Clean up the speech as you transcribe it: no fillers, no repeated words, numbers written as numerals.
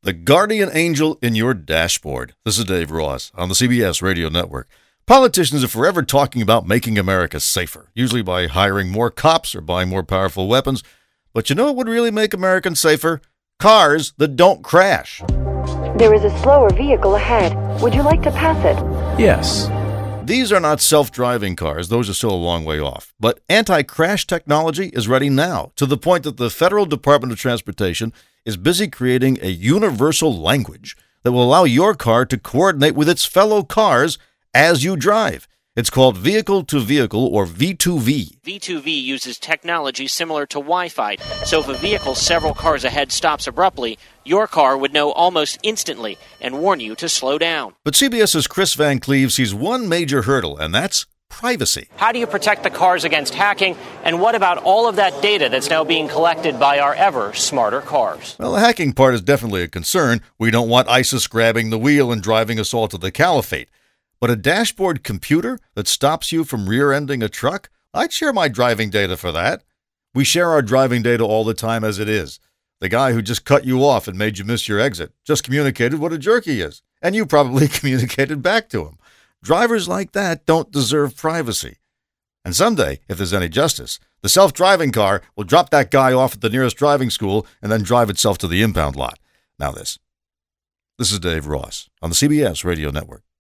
The guardian angel in your dashboard. This is Dave Ross on the CBS Radio Network. Politicians are forever talking about making America safer, usually by hiring more cops or buying more powerful weapons. But you know what would really make Americans safer? Cars that don't crash. There is a slower vehicle ahead. Would you like to pass it? Yes. These are not self-driving cars. Those are still a long way off. But anti-crash technology is ready now, to the point that the Federal Department of Transportation is busy creating a universal language that will allow your car to coordinate with its fellow cars as you drive. It's called vehicle-to-vehicle, or V2V. V2V uses technology similar to Wi-Fi, so if a vehicle several cars ahead stops abruptly, your car would know almost instantly and warn you to slow down. But CBS's Chris Van Cleve sees one major hurdle, and that's privacy. How do you protect the cars against hacking, and what about all of that data that's now being collected by our ever smarter cars? Well, the hacking part is definitely a concern. We don't want ISIS grabbing the wheel and driving us all to the caliphate. But a dashboard computer that stops you from rear-ending a truck? I'd share my driving data for that. We share our driving data all the time as it is. The guy who just cut you off and made you miss your exit just communicated what a jerk he is, and you probably communicated back to him. Drivers like that don't deserve privacy. And someday, if there's any justice, the self-driving car will drop that guy off at the nearest driving school and then drive itself to the impound lot. Now this is Dave Ross on the CBS Radio Network.